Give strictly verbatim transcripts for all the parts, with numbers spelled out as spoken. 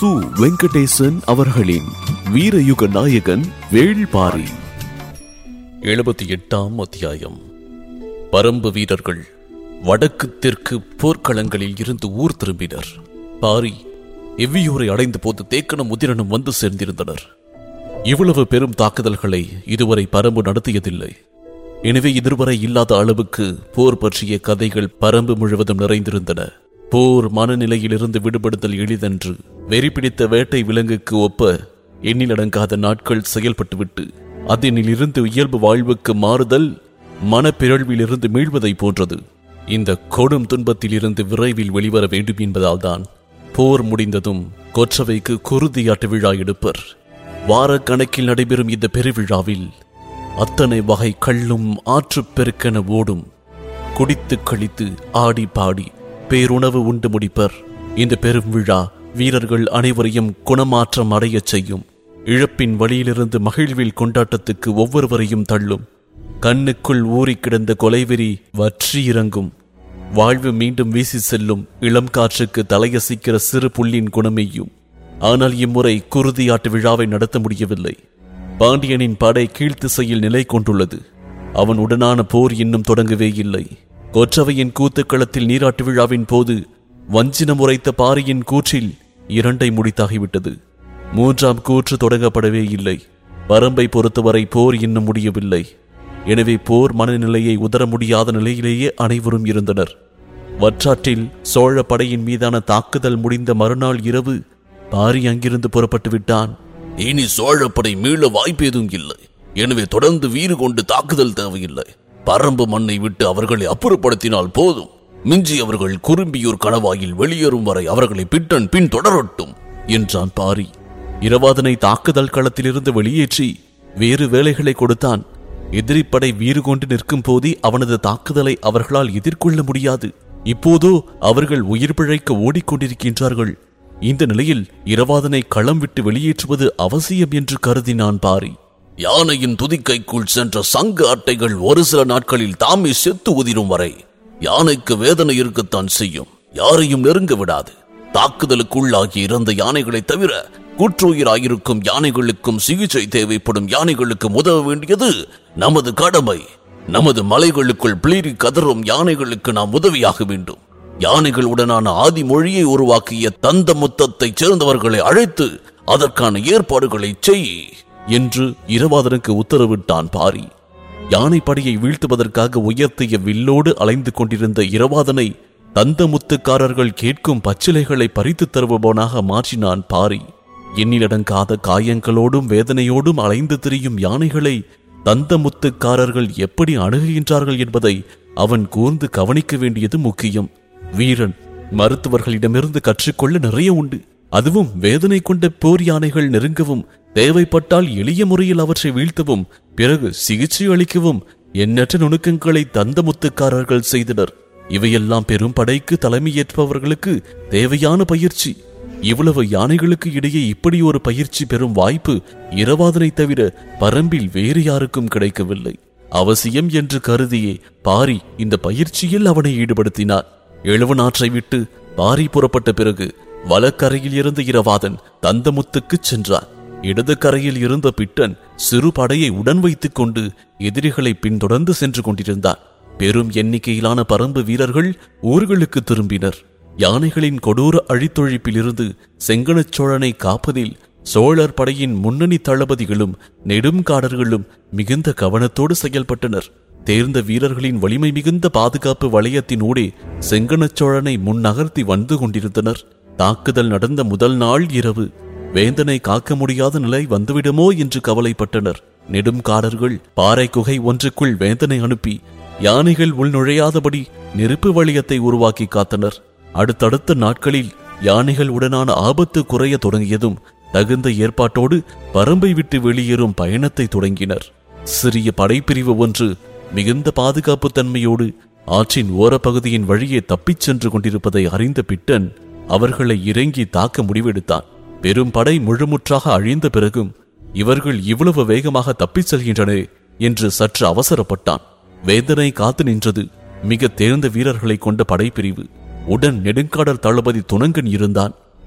சு வெங்கடேசன் அவர்களின் வீரயுக நாயகன் வேள்பாரி. எழுபத்தி எட்டாம் அத்தியாயம். பரம்பு வீரர்கள் வடக்கு தெற்கு போர்க்களங்களில் இருந்து ஊர் திரும்பினர். பாரி எவ்வியூரை அடைந்த போது தேக்கனும் உதிரனும் வந்து சேர்ந்திருந்தனர். இவ்வளவு பெரும் தாக்குதல்களை இதுவரை பரம்பு நடத்தியதில்லை. எனவே இதுவரை இல்லாத அளவுக்கு போர் பற்றிய கதைகள் பரம்பு முழுவதும் நிறைந்திருந்தன. போர் மனநிலையிலிருந்து விடுபடுதல் எளிதென்று வெறிப்பிடித்த வேட்டை விலங்குக்கு ஒப்ப எண்ணிலடங்காத நாட்கள் செயல்பட்டுவிட்டு அதனிலிருந்து இயல்பு வாழ்வுக்கு மாறுதல் மனப்பிறழ்விலிருந்து மீள்வதை போன்றது. இந்த கொடும் துன்பத்திலிருந்து விரைவில் வெளிவர வேண்டும் என்பதால் தான் போர் முடிந்ததும் கொற்றவைக்கு குருதியாட்டு விழா எடுப்பர். வார கணக்கில் நடைபெறும் இந்த பெருவிழாவில் அத்தனை வகை கள்ளும் ஆற்று பெருக்கென ஓடும். குடித்து கழித்து ஆடி பாடி பேருணவு உண்டு முடிப்பர். இந்த பெரும் விழா வீரர்கள் அனைவரையும் குணமாற்றம் அடையச் செய்யும். இழப்பின் வழியிலிருந்து மகிழ்வில் கொண்டாட்டத்துக்கு ஒவ்வொருவரையும் தள்ளும். கண்ணுக்குள் ஊறி கிடந்த கொலைவெறி வற்றி இறங்கும். வாழ்வு மீண்டும் வீசி செல்லும். இளம் காற்றுக்கு தலையசிக்கிற சிறு புள்ளின் குணமையும். ஆனால் இம்முறை குருதியாட்டு விழாவை நடத்த முடியவில்லை. பாண்டியனின் படை கீழ்த்திசையில் நிலை கொண்டுள்ளது. அவன் உடனான போர் இன்னும் தொடங்கவே இல்லை. கொற்றவையின் கூத்துக்களத்தில் நீராட்டு விழாவின் போது வஞ்சினம் உரைத்த பாரியின் கூற்றில் இரண்டை முடித்தாகிவிட்டது. மூன்றாம் கூற்று தொடங்கப்படவே இல்லை. பரம்பை பொறுத்தவரை போர் இன்னும் முடியவில்லை. எனவே போர் மனநிலையை உதர முடியாத நிலையிலேயே அனைவரும் இருந்தனர். வற்றாற்றில் சோழ படையின் மீதான தாக்குதல் முடிந்த மறுநாள் இரவு பாரி அங்கிருந்து புறப்பட்டு விட்டான். இனி சோழப்படை மீள வாய்ப்பு எதுவும் இல்லை. எனவே தொடர்ந்து வீறு கொண்டு தாக்குதல் தேவையில்லை. பரம்பு மண்ணை விட்டு அவர்களை அப்புறப்படுத்தினால் போதும். மிஞ்சி அவர்கள் குறும்பியூர் கணவாயில் வெளியேறும் வரை அவர்களை பிட்டன் பின் தொடரட்டும் என்றான் பாரி. இரவாதனை தாக்குதல் களத்திலிருந்து வெளியேற்றி வேறு வேலைகளை கொடுத்தான். எதிரிப்படை வீறு கொண்டு நிற்கும் போதே அவனது தாக்குதலை அவர்களால் எதிர்கொள்ள முடியாது. இப்போதோ அவர்கள் உயிர் பிழைக்க ஓடிக்கொண்டிருக்கின்றார்கள். இந்த நிலையில் இரவாதனை களம் விட்டு வெளியேற்றுவது அவசியம் என்று கருதினான் பாரி. யானையின் துதிக்கைக்குள் சென்ற சங்க அட்டைகள் ஒரு சில நாட்களில் தாமே செத்து உதிரும் வரை யானைக்கு வேதனை இருக்கத்தான் செய்யும். யாரையும் நெருங்க விடாது. தாக்குதலுக்குள்ளாகி இறந்த யானைகளை தவிர கூற்றுயிராயிருக்கும் யானைகளுக்கும் சிகிச்சை தேவைப்படும் யானைகளுக்கு உதவ வேண்டியது நமது கடமை. நமது மலைகளுக்குள் பிளீறி கதறும் யானைகளுக்கு நாம் உதவியாக வேண்டும். யானைகளுடனான ஆதி மொழியை உருவாக்கிய தந்த முத்தத்தைச் சேர்ந்தவர்களை அழைத்து அதற்கான ஏற்பாடுகளை செய் என்று இரவாதனுக்கு உத்தரவிட்டான் பாரி. யானை படையை வீழ்த்துவதற்காக உயர்த்திய வில்லோடு அலைந்து கொண்டிருந்த இரவாதனை தந்த முத்துக்காரர்கள் கேட்கும் பச்சிலைகளை பறித்து தருபவனாக மாற்றினான் பாரி. எண்ணிலடங்காத காயங்களோடும் வேதனையோடும் அலைந்து திரியும் யானைகளை தந்த முத்துக்காரர்கள் எப்படி அணுகுகின்றார்கள் என்பதை அவன் கூர்ந்து கவனிக்க வேண்டியது முக்கியம். வீரன் மருத்துவர்களிடமிருந்து கற்றுக்கொள்ள நிறைய உண்டு. அதுவும் வேதனை கொண்ட போர் யானைகள் நெருங்கவும் தேவைப்பட்டால் எளிய முறையில் அவற்றை வீழ்த்தவும் பிறகு சிகிச்சை அளிக்கவும் எண்ணற்ற நுணுக்கங்களை தந்த முத்துக்காரர்கள் செய்தனர். இவையெல்லாம் பெரும் படைக்கு தலைமையேற்பவர்களுக்கு தேவையான பயிற்சி. இவ்வளவு யானைகளுக்கு இடையே இப்படி ஒரு பயிற்சி பெறும் வாய்ப்பு இரவாதனை தவிர பரம்பில் வேறு யாருக்கும் கிடைக்கவில்லை. அவசியம் என்று கருதியே பாரி இந்த பயிற்சியில் அவனை ஈடுபடுத்தினார். எழுவனாற்றை விட்டு பாரி புறப்பட்ட பிறகு வலக்கரையில் இருந்த இரவாதன் தந்தமுத்துக்கு சென்றார். இடது கரையில் இருந்த பிட்டன் சிறு படையை உடன் வைத்துக் கொண்டு எதிரிகளை பின்தொடர்ந்து சென்று கொண்டிருந்தார். பெரும் எண்ணிக்கையிலான பரம்பு வீரர்கள் ஊர்களுக்கு திரும்பினர். யானைகளின் கொடூர அழித்தொழிப்பிலிருந்து செங்கணச் சோழனை காப்பதில் சோழர் படையின் முன்னணி தளபதிகளும் நெடுங்காடர்களும் மிகுந்த கவனத்தோடு செயல்பட்டனர். தேர்ந்த வீரர்களின் வலிமை மிகுந்த பாதுகாப்பு வளையத்தினூடே செங்கணச் சோழனை முன்னகர்த்தி வந்து கொண்டிருந்தனர். தாக்குதல் நடந்த முதல் நாள் இரவு வேந்தனை காக்க முடியாத நிலை வந்துவிடுமோ என்று கவலைப்பட்டனர். நெடுங்காடர்கள் பாறை குகை ஒன்றுக்குள் வேந்தனை அனுப்பி யானைகள் உள்நுழையாதபடி நெருப்பு வளையத்தை உருவாக்கி காத்தனர். அடுத்தடுத்த நாட்களில் யானைகள் உடனான ஆபத்து குறைய தொடங்கியதும் தகுந்த ஏற்பாட்டோடு பரம்பை விட்டு வெளியேறும் பயணத்தை தொடங்கினர். சிறிய படைப்பிரிவு ஒன்று மிகுந்த பாதுகாப்பு தன்மையோடு ஆற்றின் ஓரப்பகுதியின் வழியே தப்பிச் சென்று கொண்டிருப்பதை அறிந்த பிட்டன் அவர்களை இறங்கி தாக்க முடிவெடுத்தான். பெரும் படை முழுமுற்றாக அழிந்த பிறகும் இவர்கள் இவ்வளவு வேகமாக தப்பிச் செல்கின்றனே என்று சற்று அவசரப்பட்டான். வேந்தனை காத்து நின்றது மிக தேர்ந்த வீரர்களை கொண்ட படைப்பிரிவு. உடன் நெடுங்காடர் தளபதி துணங்கன் இருந்தான்.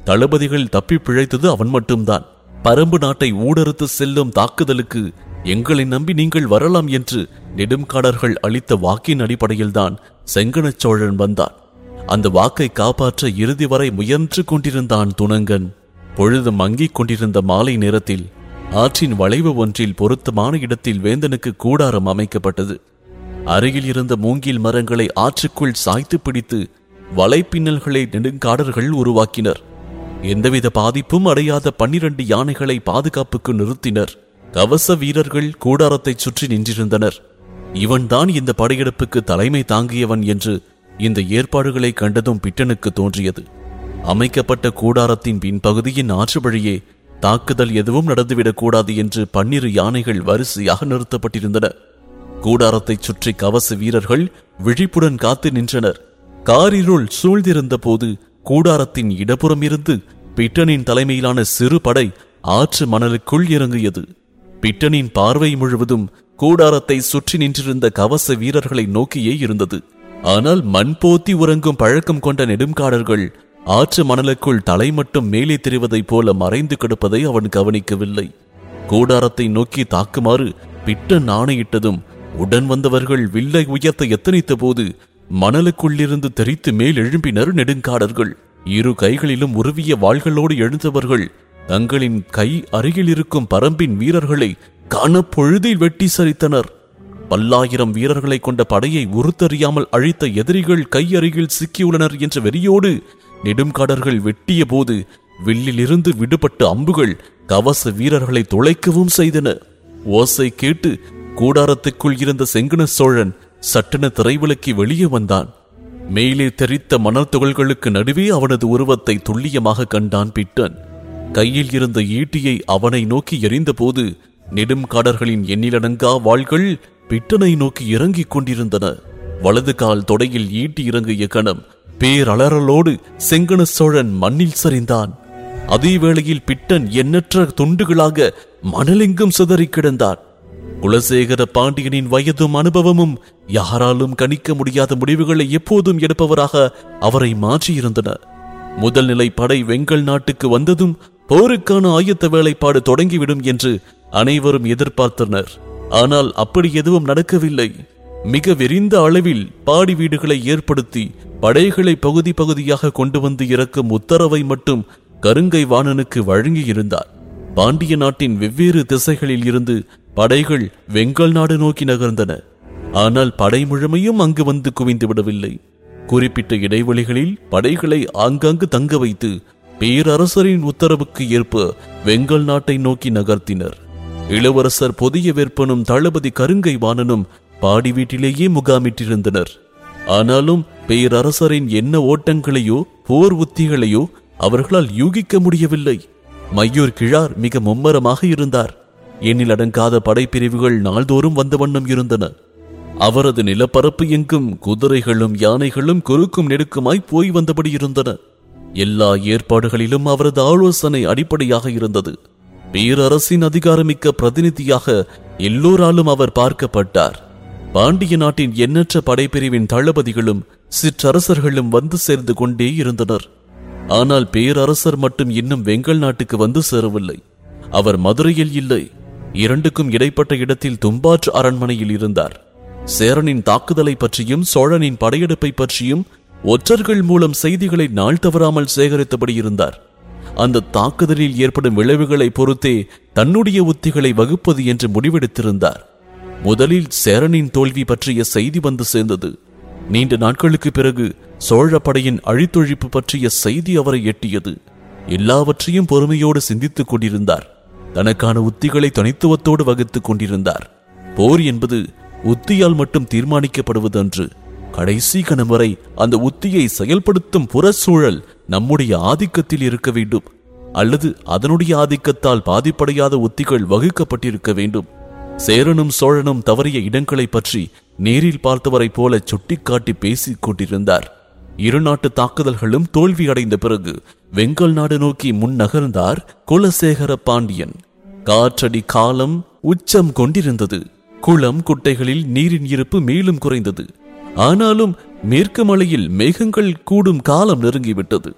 தளபதிகள் தப்பி பிழைத்தது அவன் மட்டும்தான். பரம்பு நாட்டை ஊடறுத்து செல்லும் தாக்குதலுக்கு எங்களை நம்பி நீங்கள் வரலாம் என்று நெடுங்காடர்கள் அளித்த வாக்கின் அடிப்படையில்தான் செங்கணச் சோழன் வந்தான். அந்த வாக்கை காப்பாற்ற இறுதி வரை முயன்று கொண்டிருந்தான் துணங்கன். பொழுது மங்கிக் கொண்டிருந்த மாலை நேரத்தில் ஆற்றின் வளைவு ஒன்றில் பொருத்தமான இடத்தில் வேந்தனுக்கு கூடாரம் அமைக்கப்பட்டது. அருகில் இருந்த மூங்கில் மரங்களை ஆற்றுக்குள் சாய்த்து பிடித்து வலைப்பின்னல்களை நெடுங்காடர்கள் உருவாக்கினர். எந்தவித பாதிப்பும் அடையாத பன்னிரண்டு யானைகளை பாதுகாப்புக்கு நிறுத்தினர். கவச வீரர்கள் கூடாரத்தை சுற்றி நின்றிருந்தனர். இவன்தான் இந்த படையெடுப்புக்கு தலைமை தாங்கியவன் என்று இந்த ஏற்பாடுகளை கண்டதும் பிட்டனுக்கு தோன்றியது. அமைக்கப்பட்ட கூடாரத்தின் பின்பகுதியின் ஆற்று வழியே தாக்குதல் எதுவும் நடந்துவிடக்கூடாது என்று பன்னிரு யானைகள் வரிசையாக நிறுத்தப்பட்டிருந்தன. கூடாரத்தை சுற்றி கவச வீரர்கள் விழிப்புடன் காத்து நின்றனர். காரிருள் சூழ்ந்திருந்த போது கூடாரத்தின் இடப்புறம் இருந்து பிட்டனின் தலைமையிலான சிறு படை ஆற்று மணலுக்குள் இறங்கியது. பிட்டனின் பார்வை முழுவதும் கூடாரத்தை சுற்றி நின்றிருந்த கவச வீரர்களை நோக்கியே இருந்தது. ஆனால் மண் போத்தி உறங்கும் பழக்கம் கொண்ட நெடுங்காடர்கள் ஆற்று மணலுக்குள் தலை மட்டும் மேலே தெரிவதைப் போல மறைந்து கிடப்பதை அவன் கவனிக்கவில்லை. கூடாரத்தை நோக்கி தாக்குமாறு பிட்டன் ஆணையிட்டதும் உடன் வந்தவர்கள் வில்லை உயர்த்த எத்தனித்த போது மணலுக்குள்ளிருந்து தெரித்து மேல் எழும்பினர் நெடுங்காடர்கள். இரு கைகளிலும் உருவிய வாள்களோடு எழுந்தவர்கள் தங்களின் கை அருகில் இருக்கும் பரம்பின் வீரர்களை கனப்பொழுதில் வெட்டி சரித்தனர். பல்லாயிரம் வீரர்களை கொண்ட படையை உருத்தறியாமல் அழித்த எதிரிகள் கை அருகில் சிக்கியுள்ளனர் என்ற வெறியோடு நெடுங்காடர்கள் வெட்டிய போது வில்லிலிருந்து விடுபட்ட அம்புகள் கவச வீரர்களை துளைக்கவும் செய்தன. ஓசை கேட்டு கூடாரத்துக்குள் இருந்த செங்கண சோழன் சட்டென திரைவிலக்கி வெளியே வந்தான். மேலே தெரித்த மணல் துகள்களுக்கு நடுவே அவனது உருவத்தை துல்லியமாக கண்டான் பிட்டன். கையில் இருந்த ஈட்டியை அவனை நோக்கி எறிந்த போது நெடுங்காடர்களின் எண்ணிலடங்கா வாள்கள் பிட்டனை நோக்கி இறங்கிக் கொண்டிருந்தன. வலது கால் தொடையில் ஈட்டி இறங்கிய கணம் பேரலறலோடு செங்கண சோழன் மண்ணில் சரிந்தான். அதே வேளையில் பிட்டன் எண்ணற்ற துண்டுகளாக மணலெங்கும் சிதறி கிடந்தான். குலசேகர பாண்டியனின் வயதும் அனுபவமும் யாராலும் கணிக்க முடியாத முடிவுகளை எப்போதும் எடுப்பவராக அவரை மாற்றியிருந்தன. முதல் நிலை படை வெங்கல் நாட்டுக்கு வந்ததும் போருக்கான ஆயத்த வேலைப்பாடு தொடங்கிவிடும் என்று அனைவரும் எதிர்பார்த்தனர். ஆனால் அப்படி எதுவும் நடக்கவில்லை. மிக விரிந்த அளவில் பாடி வீடுகளை ஏற்படுத்தி படைகளை பகுதி பகுதியாக கொண்டு வந்து இறக்கும் உத்தரவை மட்டும் கருங்கை வாணனுக்கு வழங்கியிருந்தார். பாண்டிய நாட்டின் வெவ்வேறு திசைகளில் இருந்து படைகள் வெங்கல் நாடு நோக்கி நகர்ந்தன. ஆனால் படை முழுமையும் அங்கு வந்து குவிந்து விடவில்லை. குறிப்பிட்ட இடைவெளிகளில் படைகளை ஆங்காங்கு தங்க வைத்து பேரரசரின் உத்தரவுக்கு ஏற்ப வெங்கல் நாட்டை நோக்கி நகர்த்தினர். இளவரசர் பொதிய வேற்பனும் தளபதி கருங்கை வாணனும் பாடி வீட்டிலேயே முகாமிட்டிருந்தனர். ஆனாலும் பேரரசரின் என்ன ஓட்டங்களையோ போர் உத்திகளையோ அவர்களால் யூகிக்க முடியவில்லை. மையூர் கிழார் மிக மும்மரமாக இருந்தார். எண்ணில் அடங்காத படைப்பிரிவுகள் நாள்தோறும் வந்த வண்ணம் இருந்தன. அவரது நிலப்பரப்பு எங்கும் குதிரைகளும் யானைகளும் குறுக்கும் நெடுக்குமாய் போய் வந்தபடி இருந்தன. எல்லா ஏற்பாடுகளிலும் அவரது ஆலோசனை அடிப்படையாக இருந்தது. பேரரசின் அதிகாரமிக்க பிரதிநிதியாக எல்லோராலும் அவர் பார்க்கப்பட்டார். பாண்டிய நாட்டின் எண்ணற்ற படைப்பிரிவின் தளபதிகளும் சிற்றரசர்களும் வந்து சேர்ந்து கொண்டே இருந்தனர். ஆனால் பேரரசர் மட்டும் இன்னும் வெங்கல் நாட்டுக்கு வந்து சேரவில்லை. அவர் மதுரையில் இல்லை. இரண்டுக்கும் இடைப்பட்ட இடத்தில் தும்பாற்று அரண்மனையில் இருந்தார். சேரனின் தாக்குதலை பற்றியும் சோழனின் படையெடுப்பை பற்றியும் ஒற்றர்கள் மூலம் செய்திகளை நாள் தவறாமல் சேகரித்தபடி இருந்தார். அந்த தாக்குதலில் ஏற்படும் விளைவுகளை பொறுத்தே தன்னுடைய உத்திகளை வகுப்பது என்று முடிவெடுத்திருந்தார். முதலில் சேரனின் தோல்வி பற்றிய செய்தி வந்து சேர்ந்தது. நீண்ட நாட்களுக்கு பிறகு சோழ படையின் அழித்தொழிப்பு பற்றிய செய்தி அவரை எட்டியது. எல்லாவற்றையும் பொறுமையோடு சிந்தித்துக் கொண்டிருந்தார். தனக்கான உத்திகளை தனித்துவத்தோடு வகுத்துக் கொண்டிருந்தார். போர் என்பது உத்தியால் மட்டும் தீர்மானிக்கப்படுவதன்று. கடைசி கணம் வரை அந்த உத்தியை செயல்படுத்தும் புறச்சூழல் நம்முடைய ஆதிக்கத்தில் இருக்க வேண்டும், அல்லது அதனுடைய ஆதிக்கத்தால் பாதிப்படையாத உத்திகள் வகுக்கப்பட்டிருக்க வேண்டும். சேரனும் சோழனும் தவறிய இடங்களை பற்றி நேரில் பார்த்தவரை போல சுட்டிக்காட்டி பேசிக் கொண்டிருந்தார். இரு நாட்டு தாக்குதல்களும் தோல்வி அடைந்த பிறகு வெங்கல் நாடு நோக்கி முன் நகர்ந்தார் குலசேகர பாண்டியன். காற்றடி காலம் உச்சம் கொண்டிருந்தது. குளம் குட்டைகளில் நீரின் இருப்பு மேலும் குறைந்தது. ஆனாலும் மேற்கு மலையில் மேகங்கள் கூடும் காலம் நெருங்கிவிட்டது.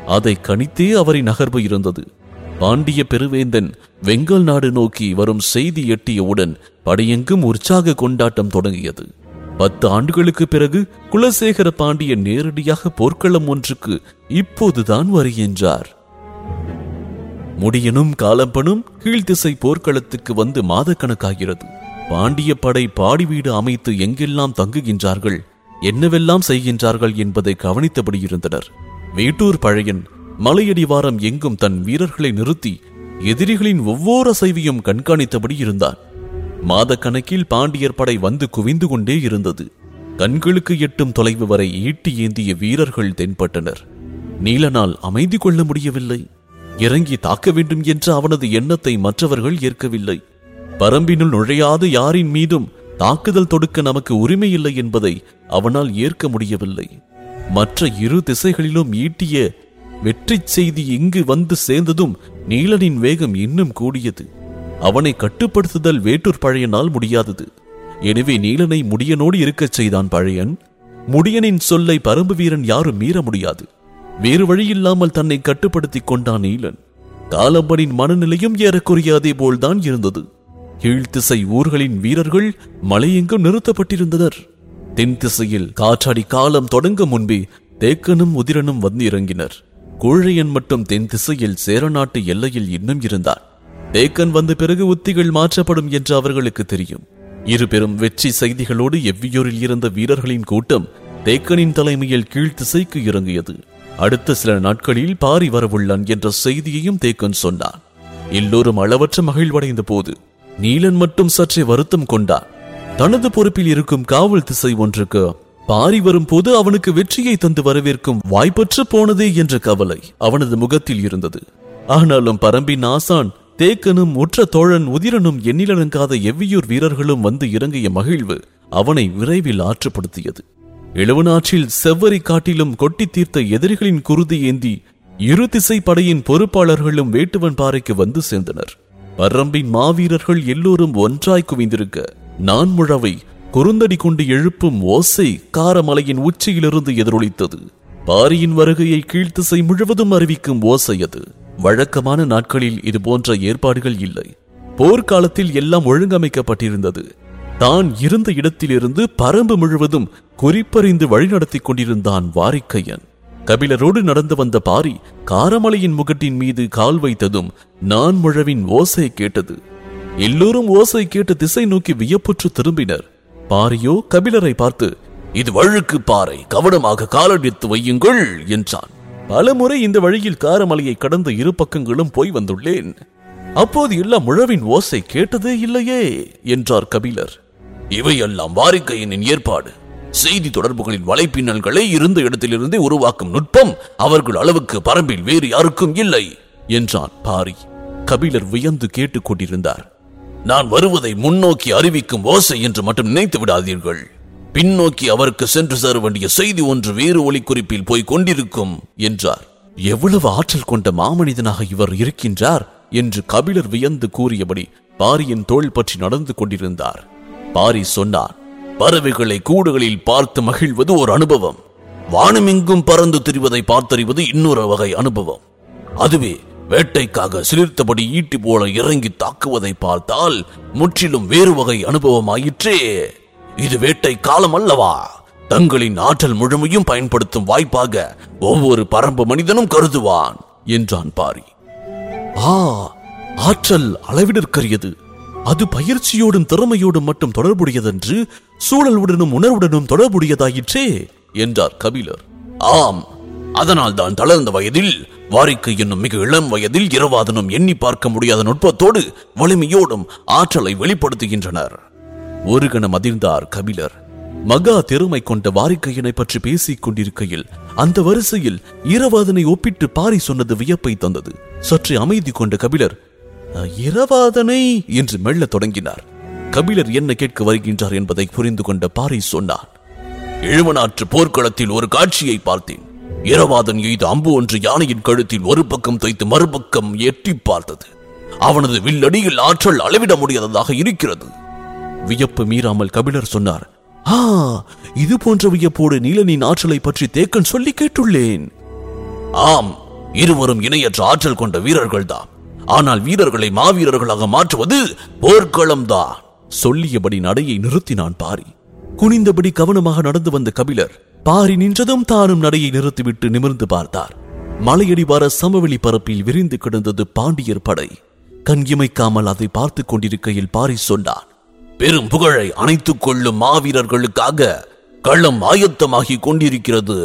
அதை கணித்தே அவரின் நகர்வு இருந்தது. பாண்டிய பெருவேந்தன் வெங்கல் நாடு நோக்கி வரும் செய்தி எட்டியவுடன் படையெங்கும் உற்சாக கொண்டாட்டம் தொடங்கியது. பத்து ஆண்டுகளுக்கு பிறகு குலசேகர பாண்டியன் நேரடியாக போர்க்களம் ஒன்றுக்கு இப்போதுதான் வருகின்றார். முடியனும் காலம்பனும் கீழ்த்திசை போர்க்களத்துக்கு வந்து மாதக்கணக்காகிறது. பாண்டிய படை பாடி வீடு அமைத்து எங்கெல்லாம் தங்குகின்றார்கள், என்னவெல்லாம் செய்கின்றார்கள் என்பதை கவனித்தபடி இருந்தனர். வேட்டூர் பழையன் மலையடிவாரம் எங்கும் தன் வீரர்களை நிறுத்தி எதிரிகளின் ஒவ்வொரு அசைவையும் கண்காணித்தபடி இருந்தான். மாதக்கணக்கில் பாண்டியர் படை வந்து குவிந்து கொண்டே இருந்தது. கண்களுக்கு எட்டும் தொலைவு வரை ஈட்டி ஏந்திய வீரர்கள் தென்பட்டனர். நீலனால் அமைதி கொள்ள முடியவில்லை. இறங்கி தாக்க வேண்டும் என்ற அவனது எண்ணத்தை மற்றவர்கள் ஏற்கவில்லை. பரம்பினுள் நுழையாத யாரின் மீதும் தாக்குதல் தொடுக்க நமக்கு உரிமை இல்லை என்பதை அவனால் ஏற்க முடியவில்லை. மற்ற இரு திசைகளிலும் ஈட்டிய வெற்றி செய்தி இங்கு வந்து சேர்ந்ததும் நீலனின் வேகம் இன்னும் கூடியது. அவனை கட்டுப்படுத்துதல் வேட்டூர் பழையனால் முடியாதது. எனவே நீலனை முடியனோடு இருக்கச் செய்தான் பழையன். முடியனின் சொல்லை பரம்பு வீரன் யாரும் மீற முடியாது. வேறு வழியில்லாமல் தன்னை கட்டுப்படுத்திக் கொண்டான் நீலன். காலம்பனின் மனநிலையும் ஏறக்குறைய அதே போல்தான் இருந்தது. கீழ்த்திசை ஊர்களின் வீரர்கள் மலையெங்கும் நிறுத்தப்பட்டிருந்தனர். தென் திசையில் காற்றாடி காலம் தொடங்க முன்பே தேக்கனும் உதிரனும் வந்து இறங்கினர். கூழையன் மட்டும் தென் திசையில் சேரநாட்டு எல்லையில் இன்னும் இருந்தார். தேக்கன் வந்த பிறகு உத்திகள் மாற்றப்படும் என்று அவர்களுக்கு தெரியும். இரு பெரும் வெற்றி செய்திகளோடு எவ்வியூரில் இருந்த வீரர்களின் கூட்டம் தேக்கனின் தலைமையில் கீழ்த்திசைக்கு இறங்கியது. அடுத்த சில நாட்களில் பாரி வரவுள்ளான் என்ற செய்தியையும் தேக்கன் சொன்னான். எல்லோரும் அளவற்ற மகிழ்வடைந்த போது நீலன் மட்டும் சற்றே வருத்தம் கொண்டான். தனது பொறுப்பில் இருக்கும் காவல் திசை ஒன்றுக்கு பாரி வரும் போது அவனுக்கு வெற்றியை தந்து வரவேற்கும் வாய்ப்பற்று போனதே என்ற கவலை அவனது முகத்தில் இருந்தது. ஆனாலும் பரம்பின் ஆசான் தேக்கனும் உற்ற தோழன் உதிரனும் எண்ணிலடங்காத எவ்வியூர் வீரர்களும் வந்து இறங்கிய மகிழ்வு அவனை விரைவில் ஆற்றுப்படுத்தியது. இளவனாற்றில் செவ்வரி காட்டிலும் கொட்டி தீர்த்த எதிரிகளின் குருதி ஏந்தி இரு திசை படையின் பொறுப்பாளர்களும் வேட்டுவன் பாறைக்கு வந்து சேர்ந்தனர். பரம்பின் மாவீரர்கள் எல்லோரும் ஒன்றாய் குவிந்திருக்க நான்முழவை குறுந்தடி கொண்டு எழுப்பும் ஓசை காரமலையின் உச்சியிலிருந்து எதிரொலித்தது. பாரியின் வருகையை கீழ்த்திசை முழுவதும் அறிவிக்கும் ஓசை அது. வழக்கமான நாட்களில் இது போன்ற ஏற்பாடுகள் இல்லை. போர்க்காலத்தில் எல்லாம் ஒழுங்கமைக்கப்பட்டிருந்தது. தான் இருந்த இடத்திலிருந்து பரம்பு முழுவதும் குறிப்பறிந்து வழிநடத்தி கொண்டிருந்தான் வாரிக்கையன். கபிலரோடு நடந்து வந்த பாரி காரமலையின் முகட்டின் மீது கால் வைத்ததும் நான்முழவின் ஓசை கேட்டது. எல்லோரும் ஓசை கேட்ட திசை நோக்கி வியப்புற்று திரும்பினர். பாரியோ கபிலரை பார்த்து, இது வழுக்கு பாறை, கவனமாக காலடித்து வையுங்கள் என்றான். பலமுறை இந்த வழியில் காரமலையை கடந்த இரு பக்கங்களும் போய் வந்துள்ளேன். அப்போது எல்லாம் முழவின் ஓசை கேட்டதே இல்லையே என்றார் கபிலர். இவையெல்லாம் வாரிக்கையனின் ஏற்பாடு. செய்தி தொடர்புகளின் வலைப்பின்னல்களை இருந்த இடத்திலிருந்தே உருவாக்கும் நுட்பம் அவர்கள் அளவுக்கு பரம்பில் வேறு யாருக்கும் இல்லை என்றான் பாரி. கபிலர் வியந்து கேட்டுக் கொண்டிருந்தார். நான் வருவதை முன்னோக்கி அறிவிக்கும் ஓசை என்று மட்டும் நினைத்து விடாதீர்கள். பின்னோக்கி அவருக்கு சென்று சேர வேண்டிய செய்தி ஒன்று வேறு ஒலி குறிப்பில் போய் கொண்டிருக்கும் என்றார். எவ்வளவு ஆற்றல் கொண்ட மாமனிதனாக இவர் இருக்கின்றார் என்று கபிலர் வியந்து கூறியபடி பாரியின் தோள் பற்றி நடந்து கொண்டிருந்தார். பாரி சொன்னார், பறவைகளை கூடுகளில் பார்த்து மகிழ்வது ஒரு அனுபவம். வானமெங்கும் பறந்து திரிவதை பார்த்தறிவது இன்னொரு வகை அனுபவம். அதுவே வேட்டைக்காக சிலிர்த்தபடி ஈட்டி போல இறங்கி தாக்குவதை பார்த்தால் முற்றிலும் வேறு வகை அனுபவமாயிற்றே. இது வேட்டை காலம் அல்லவா? தங்களின் ஆற்றல் முழுமையும் பயன்படுத்தும் வாய்ப்பாக ஒவ்வொரு பரம்பு மனிதனும் கருதுவான் என்றான் பாரி. ஆ, ஆற்றல் அளவிடற்கரியது. அது பயிற்சியோடும் திறமையோடும் மட்டும் தொடர்புடையதென்று சூழலுடனும் உணர்வுடனும் தொடர்புடையதாயிற்றே என்றார் கபிலர். ஆம், அதனால் தான் தளர்ந்த வயதில் வாரிக்கை என்னும் மிக இளம் வயதில் இரவாதனும் எண்ணி பார்க்க முடியாத நுட்பத்தோடு வலிமையோடும் ஆற்றலை வெளிப்படுத்துகின்றனர். ஒரு கணம் அதிர்ந்தார் கபிலர். மகா திறமை கொண்ட வாரிக்கையனை பற்றி பேசிக் கொண்டிருக்கையில் அந்த வரிசையில் இரவாதனை ஒப்பிட்டு பாரி சொன்னது வியப்பை தந்தது. சற்று அமைதி கொண்ட கபிலர் இரவாதனை என்று மெல்ல தொடங்கினார். கபிலர் என்ன கேட்க வருகின்றார் என்பதை புரிந்து கொண்ட பாரி சொன்னார். இழுவனாற்று போர்க்களத்தில் ஒரு காட்சியை பார்த்தேன். இரவாதன் எய்த அம்பு ஒன்று யானையின் கழுத்தில் ஒரு பக்கம் தைத்து மறுபக்கம் எட்டி பார்த்தது. அவனது வில்லடியில் ஆற்றல் அளவிட முடியாததாக இருக்கிறது. வியப்பு மீறாமல் கபிலர் சொன்னார், ஆ, இது போன்ற வியப்போடு நீலனின் ஆற்றலை பற்றி தேக்கன் சொல்லி கேட்டுள்ளேன். ஆம், இருவரும் இணையற்ற ஆற்றல் கொண்ட வீரர்கள் தான். ஆனால் வீரர்களை மாவீரர்களாக மாற்றுவது போர்க்களம்தான். சொல்லியபடி நடையை நிறுத்தினான் பாரி. குனிந்தபடி கவனமாக நடந்து வந்த கபிலர் பாரி நின்றதும் தானும் நடையை நிறுத்திவிட்டு நிமிர்ந்து பார்த்தார். மலையடிவார சமவெளி பரப்பில் விரிந்து கிடந்தது பாண்டியர் படை. கண் இமைக்காமல் அதை பார்த்துக் கொண்டிருக்கையில் பாரி சொன்னான், பெரும் புகழை அணைத்துக் கொள்ளும் மாவீரர்களுக்காக களம் ஆயத்தமாகி கொண்டிருக்கிறது.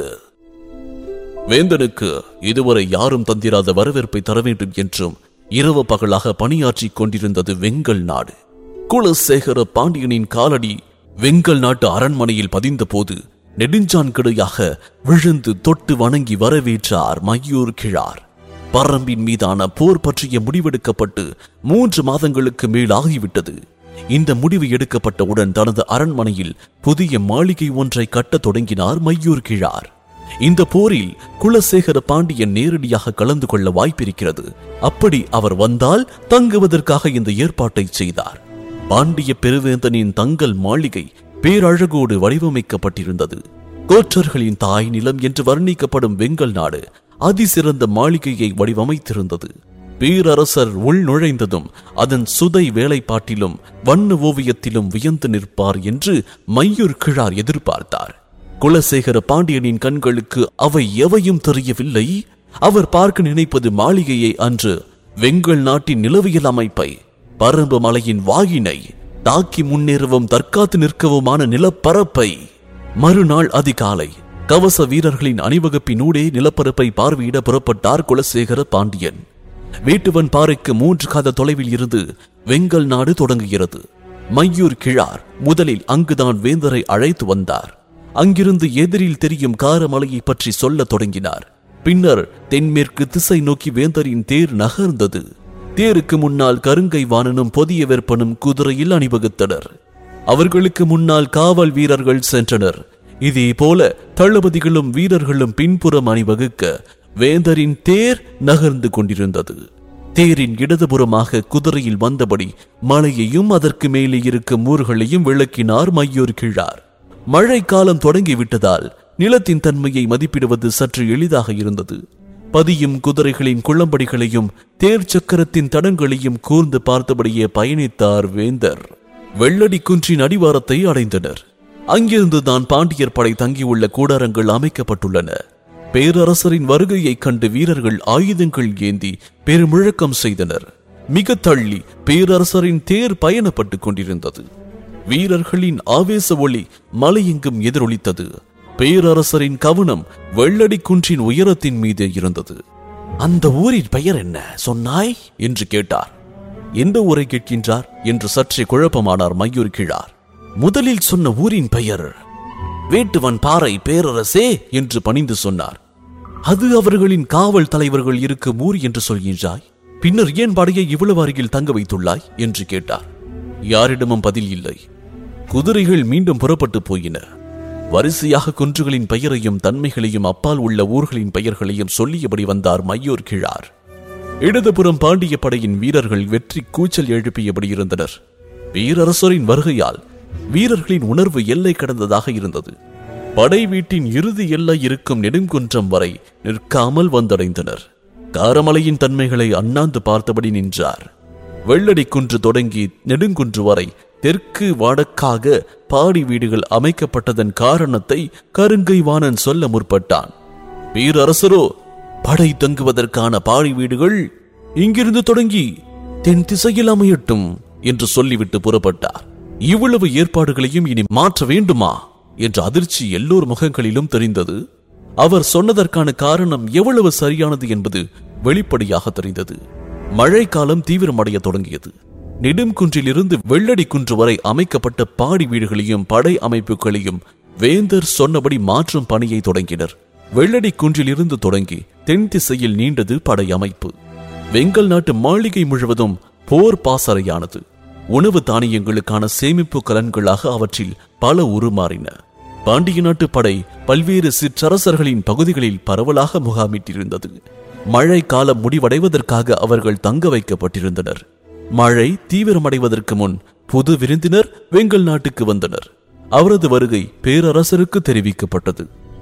வேந்தனுக்கு இதுவரை யாரும் தந்திராத வரவேற்பை தர வேண்டும் என்றும் இரவு பகலாக பணியாற்றிக் கொண்டிருந்தது வெங்கல் நாடு. குலசேகர பாண்டியனின் காலடி வெங்கல் நாட்டு அரண்மனையில் பதிந்த போது நெடுஞ்சான் கிடையாக விழுந்து தொட்டு வணங்கி வரவேற்றார் மையூர் கிழார். பரம்பின் மீதான போர் பற்றிய முடிவெடுக்கப்பட்டு மூன்று மாதங்களுக்கு மேல் ஆகிவிட்டது. இந்த முடிவு எடுக்கப்பட்டவுடன் தனது அரண்மனையில் புதிய மாளிகை ஒன்றை கட்டத் தொடங்கினார் மையூர் கிழார். இந்த போரில் குலசேகர பாண்டியன் நேரடியாக கலந்து கொள்ள வாய்ப்பிருக்கிறது. அப்படி அவர் வந்தால் தங்குவதற்காக இந்த ஏற்பாட்டை செய்தார். பாண்டிய பெருவேந்தனின் தங்கல் மாளிகை பேரழகோடு வடிவமைக்கப்பட்டிருந்தது. கோற்றர்களின் தாய் நிலம் என்று வர்ணிக்கப்படும் வெங்கல் நாடு அதிசிறந்த மாளிகையை வடிவமைத்திருந்தது. பேரரசர் உள் நுழைந்ததும் அதன் சுதை வேலைப்பாட்டிலும் வண்ண ஓவியத்திலும் வியந்து நிற்பார் என்று மையூர் கிழார் எதிர்பார்த்தார். குலசேகர பாண்டியனின் கண்களுக்கு அவை எவையும் தெரியவில்லை. அவர் பார்க்க நினைப்பது மாளிகையை அன்று, வெங்கல் நாட்டின் நிலவியல் அமைப்பை, பரம்பு மலையின் வாயினை, தாக்கி முன்னேறவும் தற்காத்து நிற்கவுமான நிலப்பரப்பை. மறுநாள் அதிகாலை கவச வீரர்களின் அணிவகுப்பினூடே நிலப்பரப்பை பார்வையிட புறப்பட்டார் குலசேகர பாண்டியன். வேட்டுவன் பாறைக்கு மூன்று காத தொலைவில் இருந்து வெங்கல் நாடு தொடங்குகிறது. மையூர் கிழார் முதலில் அங்குதான் வேந்தரை அழைத்து வந்தார். அங்கிருந்து எதிரில் தெரியும் காரமலையை பற்றி சொல்ல தொடங்கினார். பின்னர் தென்மேற்கு திசை நோக்கி வேந்தரின் தேர் நகர்ந்தது. தேருக்கு முன்னால் கருங்கை வாணனும் பொதிய வெப்பனும் குதிரையில் அணிவகுத்தனர். அவர்களுக்கு முன்னால் காவல் வீரர்கள் சென்றனர். இதே போல தளபதிகளும் வீரர்களும் பின்புறம் அணிவகுக்க வேந்தரின் தேர் நகர்ந்து கொண்டிருந்தது. தேரின் இடதுபுறமாக குதிரையில் வந்தபடி மலையையும் அதற்கு மேலே இருக்கும் ஊர்களையும் விளக்கினார் மையூர் கிழார். மழை காலம் தொடங்கிவிட்டதால் நிலத்தின் தன்மையை மதிப்பிடுவது சற்று எளிதாக இருந்தது. பதியும் குதிரைகளின் குளம்படிகளையும் தேர் சக்கரத்தின் தடங்களையும் கூர்ந்து பார்த்தபடியே பயணித்தார் வேந்தர். வெள்ளடி குன்றின் அடிவாரத்தை அடைந்தனர். அங்கிருந்து தான் பாண்டியர் படை தங்கியுள்ள கூடாரங்கள் அமைக்கப்பட்டுள்ளன. பேரரசரின் வருகையை கண்டு வீரர்கள் ஆயுதங்கள் ஏந்தி பெருமுழக்கம் செய்தனர். மிக தள்ளி பேரரசரின் தேர் பயணப்பட்டுக் கொண்டிருந்தது. வீரர்களின் ஆவேச ஒளி மலையெங்கும் எதிரொலித்தது. பேரரசரின் கவனம் வெள்ளடி குன்றின் உயரத்தின் மீது இருந்தது. அந்த ஊரின் பெயர் என்ன சொன்னாய் என்று கேட்டார். எந்த ஊரை கேட்கின்றார் என்று சற்றே குழப்பமானார் மையூர் கிழார். முதலில் சொன்ன ஊரின் பெயர் வேட்டுவன் பாறை பேரரசே என்று பணிந்து சொன்னார். அது அவர்களின் காவல் தலைவர்கள் இருக்கும் ஊர் என்று சொல்கின்றாய். பின்னர் ஏன் படையை இவ்வளவு அருகில் தங்க வைத்துள்ளாய் என்று கேட்டார். யாரிடமும் பதில் இல்லை. குதிரைகள் மீண்டும் புறப்பட்டு போயின. வரிசையாக குன்றுகளின் பெயரையும் தன்மைகளையும் அப்பால் உள்ள ஊர்களின் பெயர்களையும் சொல்லியபடி வந்தார் மையூர் கிழார். இடதுபுறம் பாண்டிய படையின் வீரர்கள் வெற்றி கூச்சல் எழுப்பியபடி இருந்தனர். பேரரசரின் வருகையால் வீரர்களின் உணர்வு எல்லை கடந்ததாக இருந்தது. படை வீட்டின் இறுதி எல்லை இருக்கும் நெடுங்குன்றம் வரை நிற்காமல் வந்தடைந்தனர். காரமலையின் தன்மைகளை அண்ணாந்து பார்த்தபடி நின்றார். வெள்ளடி குன்று தொடங்கி நெடுங்குன்று வரை தெற்கு வடக்காக பாடி வீடுகள் அமைக்கப்பட்டதன் காரணத்தை கருங்கை வாணன் சொல்ல முற்பட்டான். பேரரசரோ, படை தங்குவதற்கான பாடி வீடுகள் இங்கிருந்து தொடங்கி தென் திசையில் அமையட்டும் என்று சொல்லிவிட்டு புறப்பட்டார். இவ்வளவு ஏற்பாடுகளையும் இனி மாற்ற வேண்டுமா என்ற அதிர்ச்சி எல்லோர் முகங்களிலும் தெரிந்தது. அவர் சொன்னதற்கான காரணம் எவ்வளவு சரியானது என்பது வெளிப்படையாக தெரிந்தது. மழை காலம் தீவிரமடைய தொடங்கியது. நெடுங்குன்றிலிருந்து வெள்ளடி குன்று வரை அமைக்கப்பட்ட பாடி வீடுகளையும் படை அமைப்புகளையும் வேந்தர் சொன்னபடி மாற்றும் பணியை தொடங்கினர். வெள்ளடி குன்றிலிருந்து தொடங்கி தென் திசையில் நீண்டது படை அமைப்பு. வெங்கல் நாட்டு மாளிகை முழுவதும் போர் பாசறையானது. உணவு தானியங்களுக்கான சேமிப்பு கலன்களாக அவற்றில் பல உருமாறின. பாண்டிய நாட்டு படை பல்வேறு சிற்றரசர்களின் பகுதிகளில் பரவலாக முகாமிட்டிருந்தது. மழை காலம் முடிவடைவதற்காக அவர்கள் தங்க வைக்கப்பட்டிருந்தனர். மழை தீவிரமடைவதற்கு முன் புது விருந்தினர் வெங்கல் நாட்டுக்கு வந்தனர். அவரது வருகை பேரரசருக்கு தெரிவிக்கப்பட்டது.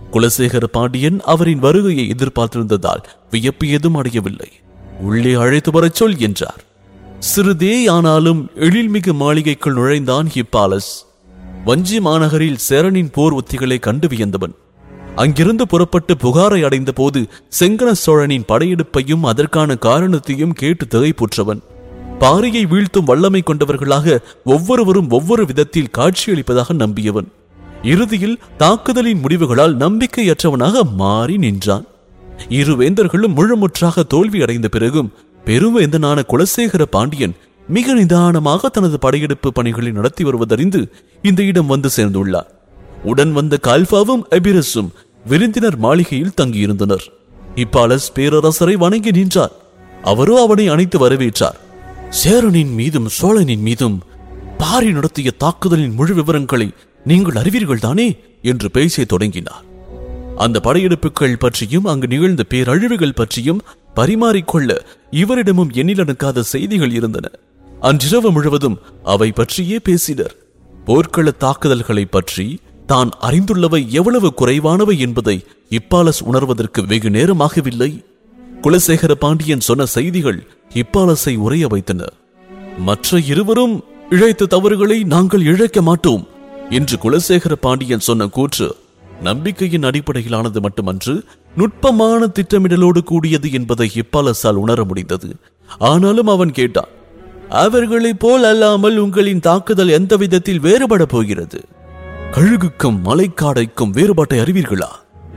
குலசேகர பாண்டியன் அவரின் வருகையை எதிர்பார்த்திருந்ததால் வியப்பு ஏதும் அடையவில்லை. உள்ளே அழைத்து வரச் சொல் என்றார். சிறிதே ஆனாலும் எழில்மிகு மாளிகைக்குள் நுழைந்தான் ஹிப்பாலஸ். வஞ்சி மாநகரில் சேரனின் போர் உத்திகளை கண்டு வியந்தவன். அங்கிருந்து புறப்பட்டு புகாரை அடைந்த போது செங்கன சோழனின் படையெடுப்பையும் அதற்கான காரணத்தையும் கேட்டு திகைப்புற்றவன். பாரியை வீழ்த்தும் வல்லமை கொண்டவர்களாக ஒவ்வொருவரும் ஒவ்வொரு விதத்தில் காட்சியளிப்பதாக நம்பியவன். இறுதியில் தாக்குதலின் முடிவுகளால் நம்பிக்கையற்றவனாக மாறி நின்றான். இரு வேந்தர்களும் முழுமுற்றாக தோல்வி அடைந்த பிறகும் பெருவேந்தனான குலசேகர பாண்டியன் மிக நிதானமாக தனது படையெடுப்பு பணிகளை நடத்தி வருவதறிந்து இந்த இடம் வந்து சேர்ந்துள்ளார். உடன் வந்த கால்பாவும் எபிரஸும் விருந்தினர் மாளிகையில் தங்கியிருந்தனர். ஹிப்பாலஸ் பேரரசரை வணங்கி நின்றார். அவரோ அவனை அணைத்து வரவேற்றார். சேரனின் மீதும் சோழனின் மீதும் பாரி நடத்திய தாக்குதலின் முழு விவரங்களை நீங்கள் அறிவீர்கள் தானே என்று பேச தொடங்கினார். அந்த படையெடுப்புகள் பற்றியும் அங்கு நிகழ்ந்த பேரழிவுகள் பற்றியும் பரிமாறிக்கொள்ள இவரிடமும் எண்ணிலடங்காத செய்திகள் இருந்தன. அன்றிரவு முழுவதும் அவை பற்றியே பேசினர். போர்க்கள தாக்குதல்களை பற்றி தான் அறிந்துள்ளவை எவ்வளவு குறைவானவை என்பதை ஹிப்பாலஸ் உணர்வதற்கு வெகு நேரமாகவில்லை. குலசேகர பாண்டியன் சொன்ன செய்திகள் ஹிப்பாலஸை உறைய வைத்தனர். மற்ற இருவரும் இழைத்த தவறுகளை நாங்கள் இழைக்க மாட்டோம் என்று குலசேகர பாண்டியன் சொன்ன கூற்று நம்பிக்கையின் அடிப்படையிலானது மட்டுமன்று, நுட்பமான திட்டமிடலோடு கூடியது என்பதை ஹிப்பாலஸால் உணர முடிந்தது. ஆனாலும் அவன் கேட்டான், அவர்களைப் போல் அல்லாமல் உங்களின் தாக்குதல் எந்த விதத்தில் வேறுபட போகிறது? கழுகுக்கும் மலைக்காடைக்கும் வேறுபாட்டை அறிவீர்களா?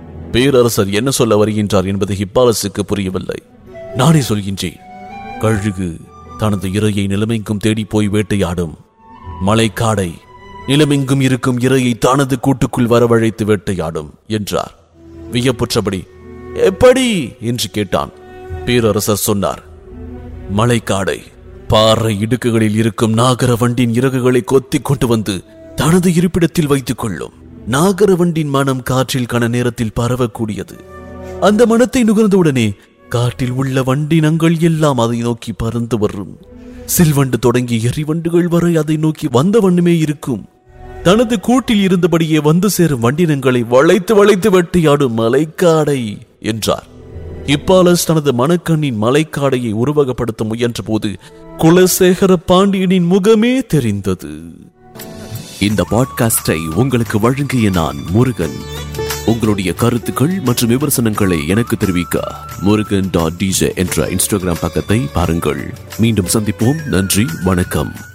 பேரரசர் என்ன சொல்ல வருகின்றார் என்பது ஹிப்பாலஸுக்கு புரியவில்லை. நானே சொல்கின்றேன். கழுகு தனது இரையை நிலைமைக்கும் தேடி போய் வேட்டையாடும். மலைக்காடை நிலமெங்கும் இருக்கும் இரையை தனது கூட்டுக்குள் வரவழைத்து வேட்டையாடும் என்றார். வியப்புற்றபடி எப்படி என்று கேட்டான். பேரரசர் சொன்னார், மலைக்காடை பாறை இடுக்குகளில் இருக்கும் நாகரவண்டின் இறகுகளை கொத்தி கொண்டு வந்து தனது இருப்பிடத்தில் வைத்துக் கொள்ளும். நாகரவண்டின் மனம் காற்றில் கன நேரத்தில் பரவக்கூடியது. அந்த மனத்தை நுகர்ந்தவுடனே காட்டில் உள்ள வண்டினங்கள் எல்லாம் அதை நோக்கி பறந்து வரும். சில்வண்டு தொடங்கி எரிவண்டுகள் வரை அதை நோக்கி வந்த வண்ணமே இருக்கும். தனது கூட்டில் இருந்தபடியே வந்து சேரும் வண்டினங்களை வளைத்து வளைத்து வெட்டியாடும் மலைக்காடை என்றார். ஹிப்பாலஸ் தனது மனக்கண்ணின் மலைக்காடையை உருவகப்படுத்த முயன்ற போது குலசேகர பாண்டியனின் முகமே தெரிந்தது. இந்த பாட்காஸ்டை உங்களுக்கு வழங்கிய நான் முருகன். உங்களுடைய கருத்துக்கள் மற்றும் விமர்சனங்களை எனக்கு தெரிவிக்க முருகன் டாட் டிஜே என்ற இன்ஸ்டாகிராம் பக்கத்தை பாருங்கள். மீண்டும் சந்திப்போம். நன்றி, வணக்கம்.